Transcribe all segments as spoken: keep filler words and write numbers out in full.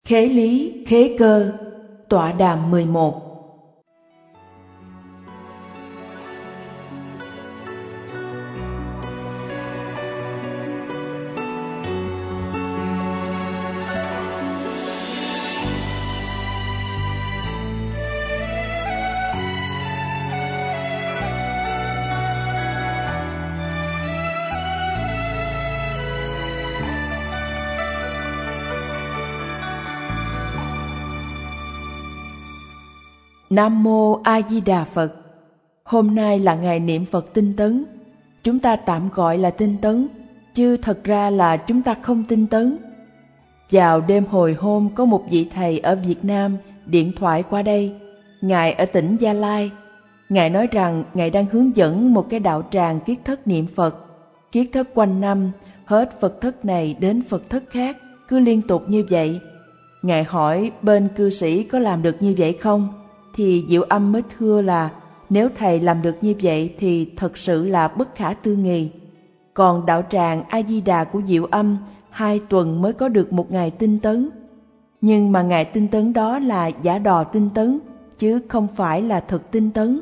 Khế lý, khế cơ, tọa đàm mười một. Nam Mô A Di Đà Phật. Hôm nay là ngày niệm Phật tinh tấn. Chúng ta tạm gọi là tinh tấn, chứ thật ra là chúng ta không tinh tấn. Vào đêm hồi hôm có một vị thầy ở Việt Nam điện thoại qua đây. Ngài ở tỉnh Gia Lai. Ngài nói rằng Ngài đang hướng dẫn một cái đạo tràng kiết thất niệm Phật. Kiết thất quanh năm, hết Phật thất này đến Phật thất khác, cứ liên tục như vậy. Ngài hỏi bên cư sĩ có làm được như vậy không? Thì Diệu Âm mới thưa là nếu thầy làm được như vậy thì thật sự là bất khả tư nghị. Còn đạo tràng A Di Đà của Diệu Âm hai tuần mới có được một ngày tinh tấn. Nhưng mà ngày tinh tấn đó là giả đò tinh tấn, chứ không phải là thực tinh tấn.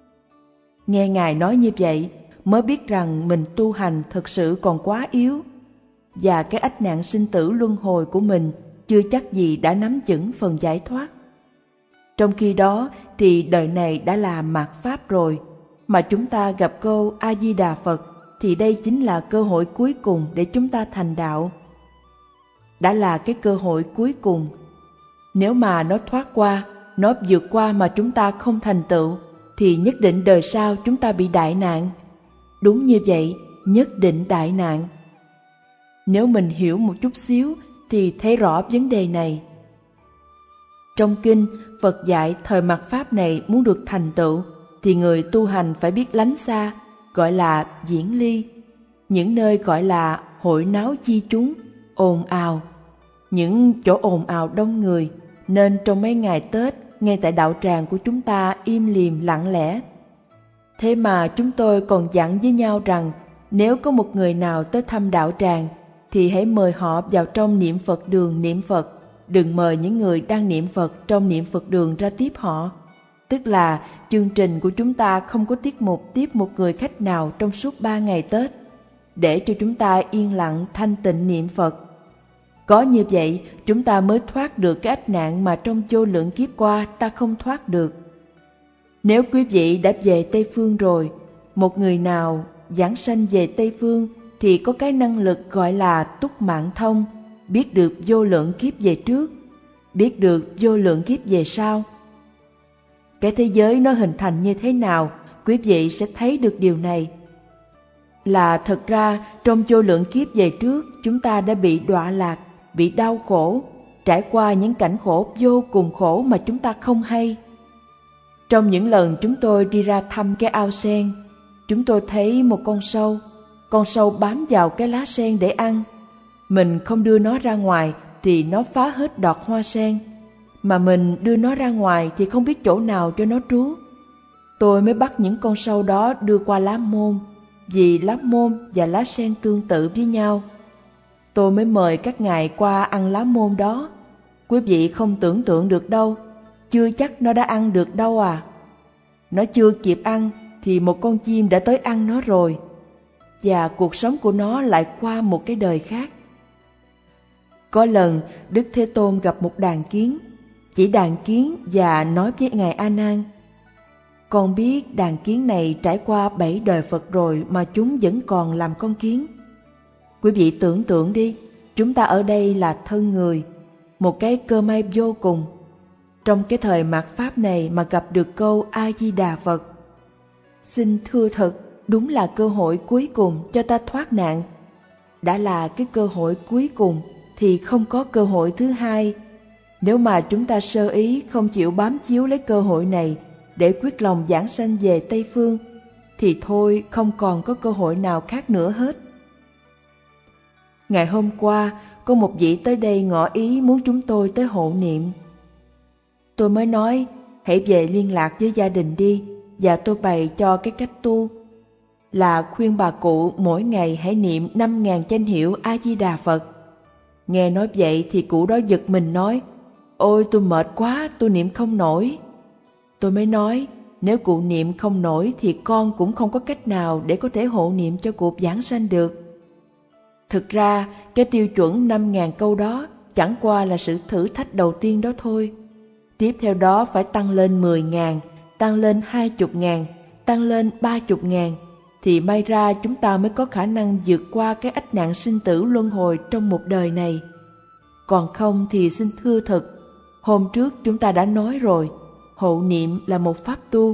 Nghe Ngài nói như vậy mới biết rằng mình tu hành thực sự còn quá yếu, và cái ách nạn sinh tử luân hồi của mình chưa chắc gì đã nắm vững phần giải thoát. Trong khi đó thì đời này đã là mạt Pháp rồi, mà chúng ta gặp câu A-di-đà Phật thì đây chính là cơ hội cuối cùng để chúng ta thành đạo. Đã là cái cơ hội cuối cùng. Nếu mà nó thoát qua, nó vượt qua mà chúng ta không thành tựu, thì nhất định đời sau chúng ta bị đại nạn. Đúng như vậy, nhất định đại nạn. Nếu mình hiểu một chút xíu thì thấy rõ vấn đề này. Trong kinh, Phật dạy thời mạt Pháp này muốn được thành tựu thì người tu hành phải biết lánh xa, gọi là diễn ly. Những nơi gọi là hội náo chi chúng, ồn ào. Những chỗ ồn ào đông người, nên trong mấy ngày Tết, ngay tại đạo tràng của chúng ta im lìm lặng lẽ. Thế mà chúng tôi còn dặn với nhau rằng nếu có một người nào tới thăm đạo tràng thì hãy mời họ vào trong niệm Phật đường niệm Phật. Đừng mời những người đang niệm Phật trong niệm Phật đường ra tiếp họ. Tức là chương trình của chúng ta không có tiết mục tiếp một người khách nào trong suốt ba ngày Tết, để cho chúng ta yên lặng thanh tịnh niệm Phật. Có như vậy chúng ta mới thoát được cái ách nạn mà trong vô lượng kiếp qua ta không thoát được. Nếu quý vị đã về Tây Phương rồi, một người nào giảng sanh về Tây Phương thì có cái năng lực gọi là túc mạng thông, biết được vô lượng kiếp về trước, biết được vô lượng kiếp về sau. Cái thế giới nó hình thành như thế nào, quý vị sẽ thấy được điều này. Là thật ra trong vô lượng kiếp về trước chúng ta đã bị đọa lạc, bị đau khổ, trải qua những cảnh khổ vô cùng khổ mà chúng ta không hay. Trong những lần chúng tôi đi ra thăm cái ao sen, chúng tôi thấy một con sâu, con sâu bám vào cái lá sen để ăn. Mình không đưa nó ra ngoài thì nó phá hết đọt hoa sen, mà mình đưa nó ra ngoài thì không biết chỗ nào cho nó trú. Tôi mới bắt những con sâu đó đưa qua lá môn, vì lá môn và lá sen tương tự với nhau. Tôi mới mời các ngài qua ăn lá môn đó. Quý vị không tưởng tượng được đâu, chưa chắc nó đã ăn được đâu à. Nó chưa kịp ăn thì một con chim đã tới ăn nó rồi, và cuộc sống của nó lại qua một cái đời khác. Có lần Đức Thế Tôn gặp một đàn kiến, chỉ đàn kiến và nói với Ngài A Nan: con biết đàn kiến này trải qua bảy đời Phật rồi mà chúng vẫn còn làm con kiến. Quý vị tưởng tượng đi, chúng ta ở đây là thân người, một cái cơ may vô cùng. Trong cái thời mạt Pháp này mà gặp được câu A-di-đà Phật, xin thưa thật, đúng là cơ hội cuối cùng cho ta thoát nạn. Đã là cái cơ hội cuối cùng thì không có cơ hội thứ hai. Nếu mà chúng ta sơ ý không chịu bám chiếu lấy cơ hội này để quyết lòng giảng sanh về Tây Phương, thì thôi không còn có cơ hội nào khác nữa hết. Ngày hôm qua, có một vị tới đây ngỏ ý muốn chúng tôi tới hộ niệm. Tôi mới nói, hãy về liên lạc với gia đình đi, và tôi bày cho cái cách tu, là khuyên bà cụ mỗi ngày hãy niệm năm ngàn danh hiệu A-di-đà Phật. Nghe nói vậy thì cụ đó giật mình nói, ôi tôi mệt quá, tôi niệm không nổi. Tôi mới nói, nếu cụ niệm không nổi thì con cũng không có cách nào để có thể hộ niệm cho cụ giảng sanh được. Thực ra, cái tiêu chuẩn năm ngàn câu đó chẳng qua là sự thử thách đầu tiên đó thôi. Tiếp theo đó phải tăng lên mười ngàn, tăng lên hai mươi ngàn, tăng lên ba mươi ngàn, thì may ra chúng ta mới có khả năng vượt qua cái ách nạn sinh tử luân hồi trong một đời này. Còn không thì xin thưa thật, hôm trước chúng ta đã nói rồi, hộ niệm là một pháp tu.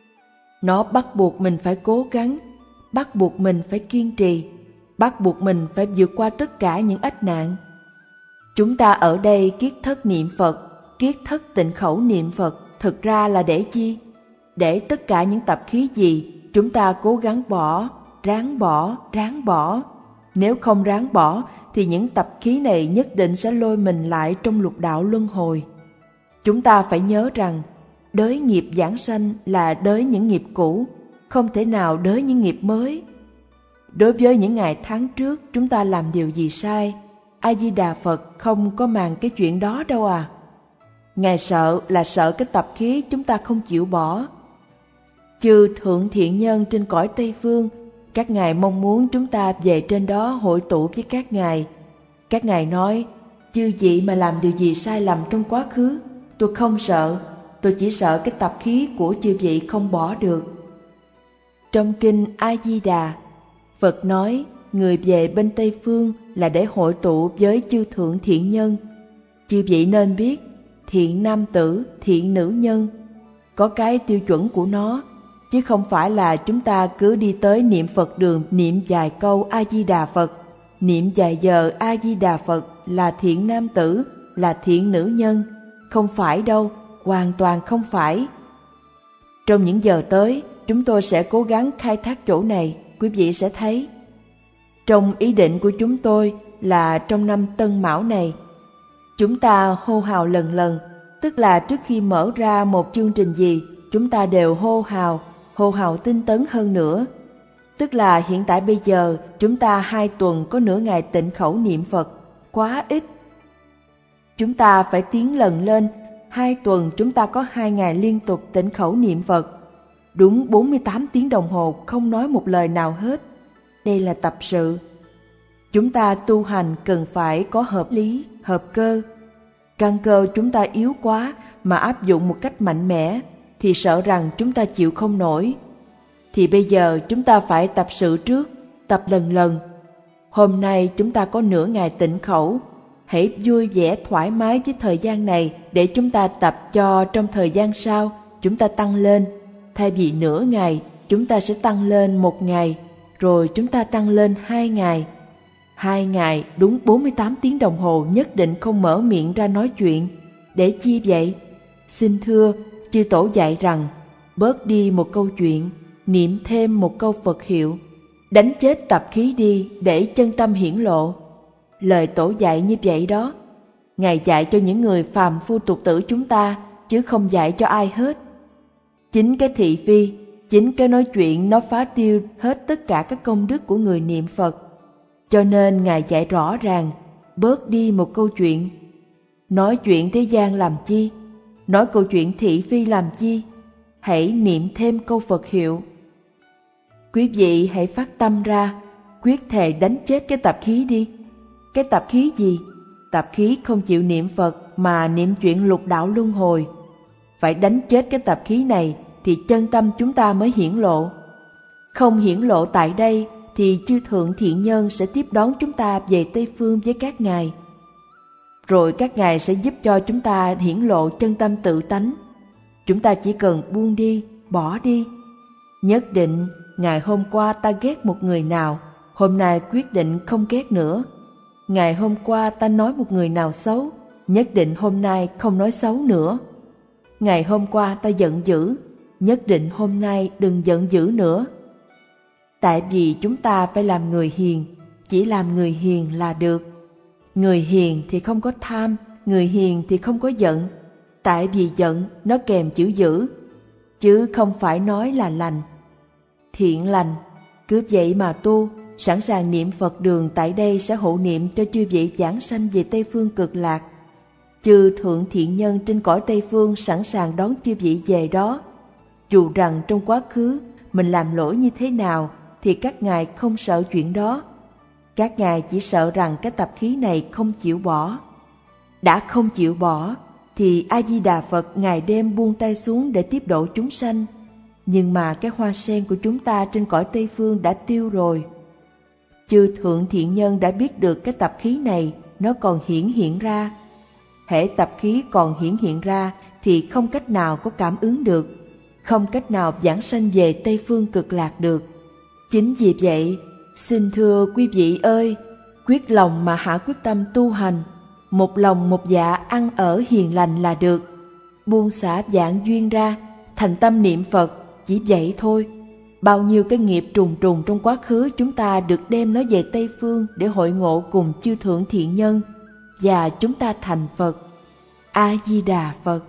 Nó bắt buộc mình phải cố gắng, bắt buộc mình phải kiên trì, bắt buộc mình phải vượt qua tất cả những ách nạn. Chúng ta ở đây kiết thất niệm Phật, kiết thất tịnh khẩu niệm Phật, thực ra là để chi? Để tất cả những tập khí gì chúng ta cố gắng bỏ, ráng bỏ, ráng bỏ. Nếu không ráng bỏ thì những tập khí này nhất định sẽ lôi mình lại trong lục đạo luân hồi. Chúng ta phải nhớ rằng đới nghiệp giảng sanh là đới những nghiệp cũ, không thể nào đới những nghiệp mới. Đối với những ngày tháng trước chúng ta làm điều gì sai, A Di Đà Phật không có màng cái chuyện đó đâu à. Ngài sợ là sợ cái tập khí chúng ta không chịu bỏ. Chư thượng thiện nhân trên cõi Tây Phương, các ngài mong muốn chúng ta về trên đó hội tụ với các ngài. Các ngài nói, chư vị mà làm điều gì sai lầm trong quá khứ, tôi không sợ, tôi chỉ sợ cái tập khí của chư vị không bỏ được. Trong kinh A Di Đà, Phật nói người về bên Tây Phương là để hội tụ với chư thượng thiện nhân. Chư vị nên biết, thiện nam tử, thiện nữ nhân, có cái tiêu chuẩn của nó, chứ không phải là chúng ta cứ đi tới niệm Phật đường niệm vài câu A Di Đà Phật, niệm vài giờ A Di Đà Phật là thiện nam tử, là thiện nữ nhân. Không phải đâu, hoàn toàn không phải. Trong những giờ tới, chúng tôi sẽ cố gắng khai thác chỗ này, quý vị sẽ thấy. Trong ý định của chúng tôi là trong năm Tân Mão này, chúng ta hô hào lần lần, tức là trước khi mở ra một chương trình gì, chúng ta đều hô hào, hô hào tinh tấn hơn nữa. Tức là hiện tại bây giờ chúng ta hai tuần có nửa ngày tịnh khẩu niệm Phật, quá ít. Chúng ta phải tiến lần lên, hai tuần chúng ta có hai ngày liên tục tịnh khẩu niệm Phật. Đúng bốn mươi tám tiếng đồng hồ không nói một lời nào hết. Đây là tập sự. Chúng ta tu hành cần phải có hợp lý, hợp cơ. Căn cơ chúng ta yếu quá mà áp dụng một cách mạnh mẽ thì sợ rằng chúng ta chịu không nổi. Thì bây giờ chúng ta phải tập sự trước, tập lần lần. Hôm nay chúng ta có nửa ngày tịnh khẩu. Hãy vui vẻ thoải mái với thời gian này để chúng ta tập cho trong thời gian sau chúng ta tăng lên. Thay vì nửa ngày, chúng ta sẽ tăng lên một ngày, rồi chúng ta tăng lên hai ngày. Hai ngày đúng bốn mươi tám tiếng đồng hồ nhất định không mở miệng ra nói chuyện. Để chi vậy? Xin thưa, chư tổ dạy rằng, bớt đi một câu chuyện, niệm thêm một câu Phật hiệu, đánh chết tập khí đi để chân tâm hiển lộ. Lời tổ dạy như vậy đó. Ngài dạy cho những người phàm phu tục tử chúng ta, chứ không dạy cho ai hết. Chính cái thị phi, chính cái nói chuyện nó phá tiêu hết tất cả các công đức của người niệm Phật. Cho nên Ngài dạy rõ ràng, bớt đi một câu chuyện. Nói chuyện thế gian làm chi? Nói câu chuyện thị phi làm chi? Hãy niệm thêm câu Phật hiệu. Quý vị hãy phát tâm ra, quyết thề đánh chết cái tập khí đi. Cái tập khí gì? Tập khí không chịu niệm Phật mà niệm chuyện lục đạo luân hồi. Phải đánh chết cái tập khí này thì chân tâm chúng ta mới hiển lộ. Không hiển lộ tại đây thì chư thượng thiện nhân sẽ tiếp đón chúng ta về Tây Phương với các ngài. Rồi các ngài sẽ giúp cho chúng ta hiển lộ chân tâm tự tánh. Chúng ta chỉ cần buông đi, bỏ đi. Nhất định, ngày hôm qua ta ghét một người nào, hôm nay quyết định không ghét nữa. Ngày hôm qua ta nói một người nào xấu, nhất định hôm nay không nói xấu nữa. Ngày hôm qua ta giận dữ, nhất định hôm nay đừng giận dữ nữa. Tại vì chúng ta phải làm người hiền, chỉ làm người hiền là được. Người hiền thì không có tham, người hiền thì không có giận. Tại vì giận nó kèm chữ dữ, chứ không phải nói là lành. Thiện lành, cứ vậy mà tu, sẵn sàng niệm Phật đường tại đây sẽ hộ niệm cho chư vị giảng sanh về Tây Phương Cực Lạc. Chư thượng thiện nhân trên cõi Tây Phương sẵn sàng đón chư vị về đó. Dù rằng trong quá khứ mình làm lỗi như thế nào thì các ngài không sợ chuyện đó. Các ngài chỉ sợ rằng cái tập khí này không chịu bỏ. Đã không chịu bỏ thì A-di-đà Phật ngày đêm buông tay xuống để tiếp độ chúng sanh. Nhưng mà cái hoa sen của chúng ta trên cõi Tây Phương đã tiêu rồi. Chư thượng thiện nhân đã biết được cái tập khí này nó còn hiển hiện ra. Hễ tập khí còn hiển hiện ra thì không cách nào có cảm ứng được, không cách nào giảng sanh về Tây Phương Cực Lạc được. Chính vì vậy, xin thưa quý vị ơi, quyết lòng mà hạ quyết tâm tu hành, một lòng một dạ ăn ở hiền lành là được. Buông xả vạn duyên ra, thành tâm niệm Phật, chỉ vậy thôi. Bao nhiêu cái nghiệp trùng trùng trong quá khứ chúng ta được đem nó về Tây Phương để hội ngộ cùng chư thượng thiện nhân, và chúng ta thành Phật. A-di-đà Phật.